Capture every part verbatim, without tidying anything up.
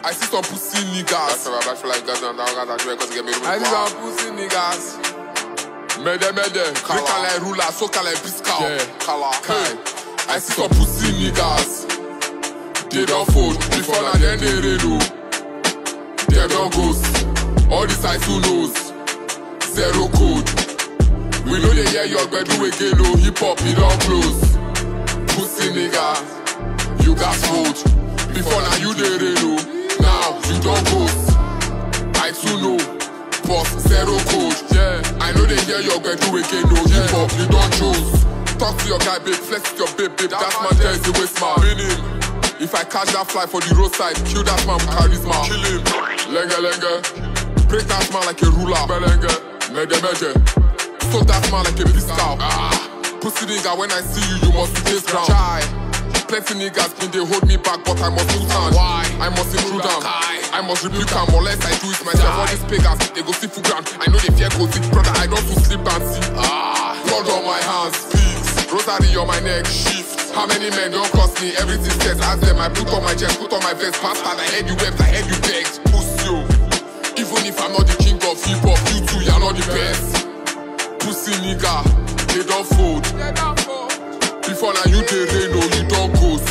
I see some pussy niggas. I feel like God, I see some pussy niggas. Mede mede, we can like ruler, so can like biscow. Kai, I see some pussy niggas. They don't fold, before now then they redo. They don't ghost, all the sides who knows. Zero code. We know they hear your bedroom again, no hip hop, it don't close. Pussy nigga, you got fold. Before now you they redo, now you don't ghost. I too know, boss zero code. Yeah, I know they hear your bedroom again, no hip hop, you don't choose. Talk to your guy, babe, flex with your babe, babe. That man there is the waste man. Meaning, if I catch that fly for the roadside, kill that man with charisma. Kill him, lenge lenge. Break that man like a ruler, belenge, mede mede. Stop that man like a biscow. Ah, pussy nigga, when I see you, you must taste ground. Chai, plenty niggas been they hold me back, but I must do stand. Why? I must intrude them. I must rebuke them, unless I do it myself. All these pagans, they go see full ground. I know they fear go sick, brother. I don't do sleep and see. Ah, blood on my hands, peace. Rosary on my neck, shift. How many men don't cost me? Everything says, ask them. I put on my chest, put on my vest. Bastard, I heard you wept, I heard you begged. Pussy, yo. Even if I'm not the king of hip hop, you two, you're not the best. Pussy nigga, they don't fold. Before now you they rain, no, you don't ghost.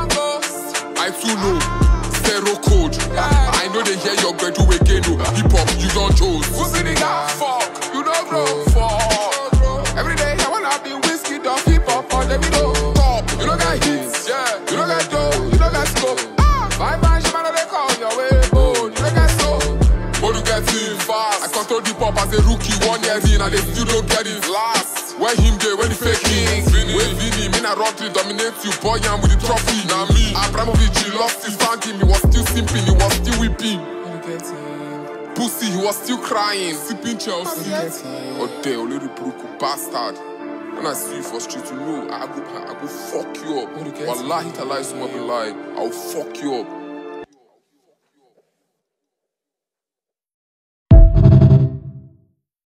I too know, zero code. I know they hear your girl do again, no. Hip hop, you don't choose. Pussy nigga, fuck, you don't grow, fuck. Every day I wanna be whiskey, don't hip hop, on let me know. Top, you don't got hits, yeah. You don't got dough, you don't got scope. My man, she man, they call your way, oh, you don't got soul. But you get in fast. I control the pop as a rookie, one year in, and they still don't get it last. Where him there, when the fake king. When Vinny, me na Rodri dominate you, boy, I'm with the trophy. Now me, Abramovich, he lost his found him, he was still simping, he was still weeping. Pussy, he was still crying, sipping Chelsea. Oh, there, a little broke bastard. When I see you for street, you know, I go, I go fuck you up. Wallahi, tell lies, I will fuck you up.